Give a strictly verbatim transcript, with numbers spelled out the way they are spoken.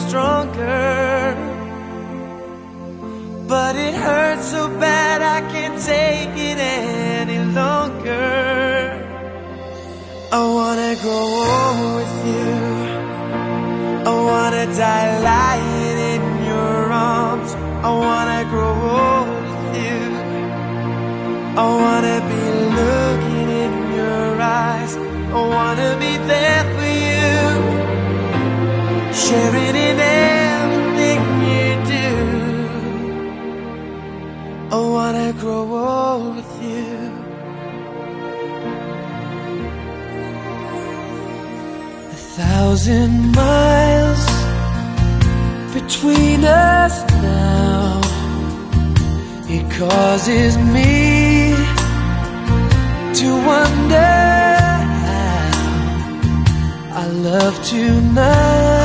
stronger. But it hurts so bad I can't take it any longer. I wanna grow old with you. I wanna die lying in your arms. I wanna grow old with you. I wanna be looking in your eyes. I wanna be there for you, sharing in everything you do. I wanna grow old with you. A thousand miles between us now. It causes me to wonder how I love tonight.